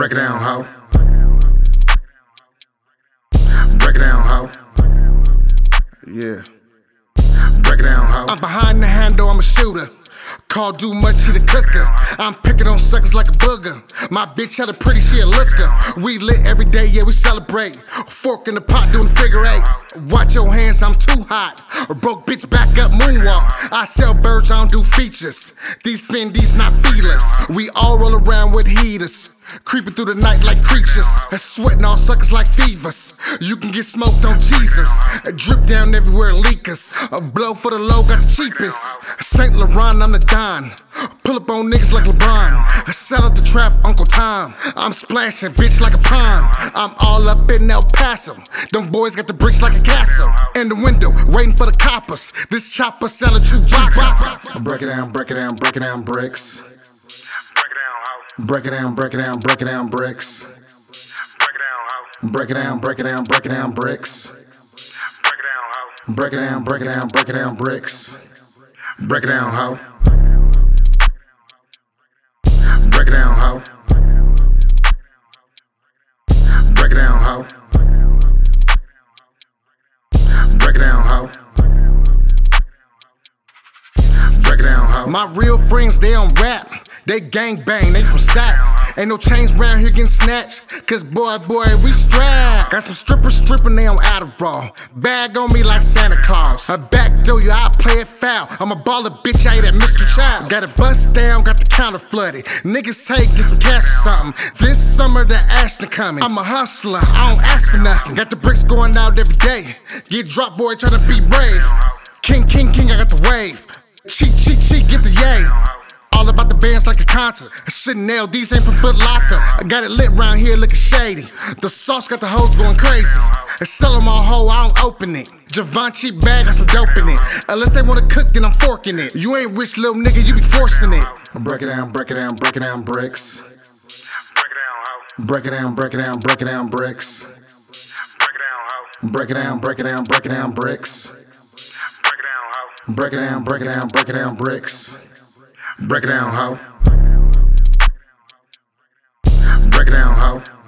Break it down, ho. Break it down, ho. Yeah. Break it down, ho. I'm behind the handle, I'm a shooter. Call do much, she the cooker. I'm picking on suckers like a booger. My bitch had a pretty, she a looker. We lit every day, yeah, we celebrate. Fork in the pot, doing figure eight. Watch your hands, I'm too hot. A broke bitch back up, moonwalk. I sell birds, I don't do features. These Fendi's not feelers. We all roll around with heaters. Creeping through the night like creatures. Sweating all suckers like fevers. You can get smoked on Jesus. Drip down everywhere, leakers. A blow for the low, got the cheapest. St. Laurent, I'm the Don. Pull up on niggas like LeBron. I sell out the trap, Uncle Tom. I'm splashing, bitch, like a pond. I'm all up in El Paso. Them boys got the bricks like a castle. In the window, waiting for the coppers. This chopper selling Chewbacca. Break it down, break it down, break it down, bricks. Break it down, break it down, break it down, bricks. Break it down, break it down, break it down, bricks. Break it down, break it down, break it down, bricks. Break it down, ho. Break it down, ho. Break it down, ho. Break it down, ho. Break it down, ho. My real friends, they don't rap. They gang bang, they from sack. Ain't no chains round here getting snatched. Cause boy, we strapped. Got some strippers stripping, they on Adderall. Bag on me like Santa Claus. A back door, I play it foul. I'm a baller, bitch, I ain't that Mr. Child. Got it bust down, got the counter flooded. Niggas say get some cash or something. This summer the Ashton coming. I'm a hustler, I don't ask for nothing. Got the bricks going out every day. Get dropped, boy, tryna be brave. King, I got the wave. Cheat, get the yay. All about the bands like a concert. Chanel, these ain't from Foot Locker. I got it lit round here looking shady. The sauce got the hoes going crazy. I sell them all whole, I don't open it. Givenchy bag, got some dope in it. Unless they wanna cook, then I'm forking it. You ain't rich, little nigga, you be forcing it. Break it down, break it down, break it down, bricks. Break it down, break it down, break it down, bricks. Break it down, break it down, break it down, bricks. Break it down, break it down, break it down, bricks. Break it down, ho. Break it down, ho.